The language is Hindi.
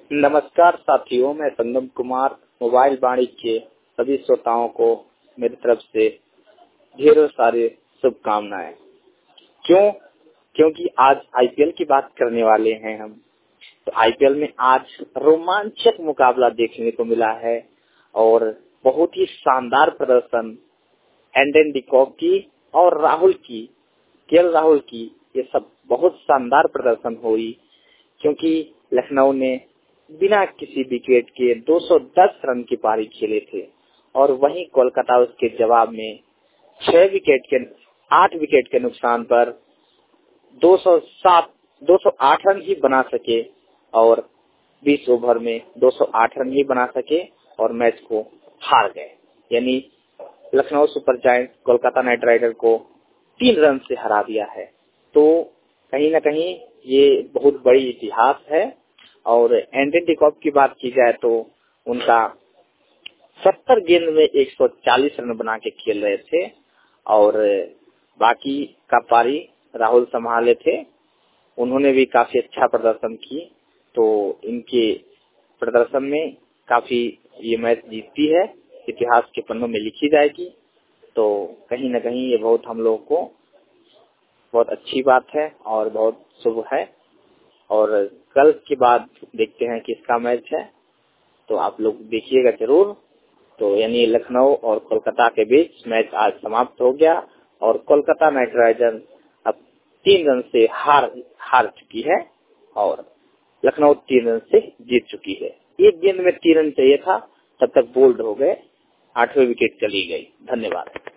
नमस्कार साथियों, मैं संगम कुमार। मोबाइल वाणिज्य के सभी श्रोताओं को मेरी तरफ से ढेरों सारे शुभकामनाएं। क्योंकि आज आईपीएल की बात करने वाले हैं हम। तो आईपीएल में आज रोमांचक मुकाबला देखने को मिला है और बहुत ही शानदार प्रदर्शन एंडन डिकॉक की और केएल राहुल की, ये सब बहुत शानदार प्रदर्शन हुई। क्योंकि लखनऊ ने बिना किसी विकेट के 210 रन की पारी खेले थे और वहीं कोलकाता उसके जवाब में 8 विकेट के नुकसान पर 208 रन ही बना सके और 20 ओवर में 208 रन ही बना सके और मैच को हार गए। यानी Lucknow super giants Kolkata knight rider को 3 रन से हरा दिया है। तो कहीं ना कहीं ये बहुत बड़ी इतिहास है। और एंडन डिकॉक की बात की जाए तो उनका 70 गेंद में 140 रन बना के खेल रहे थे और बाकी का पारी राहुल संभाले थे। उन्होंने भी काफी अच्छा प्रदर्शन की। तो इनके प्रदर्शन में काफी ये मैच जीतती है, इतिहास के पन्नों में लिखी जाएगी। तो कहीं ना कहीं ये बहुत हम लोगों को बहुत अच्छी बात है और बहुत शुभ है। और कल के बाद देखते हैं किसका मैच है, तो आप लोग देखिएगा जरूर। तो यानी लखनऊ और कोलकाता के बीच मैच आज समाप्त हो गया और कोलकाता नाइट राइडर अब 3 रन से हार चुकी है और लखनऊ 3 रन से जीत चुकी है। एक गेंद में 3 रन चाहिए था, तब तक बोल्ड हो गए, 8वें विकेट चली गई। धन्यवाद।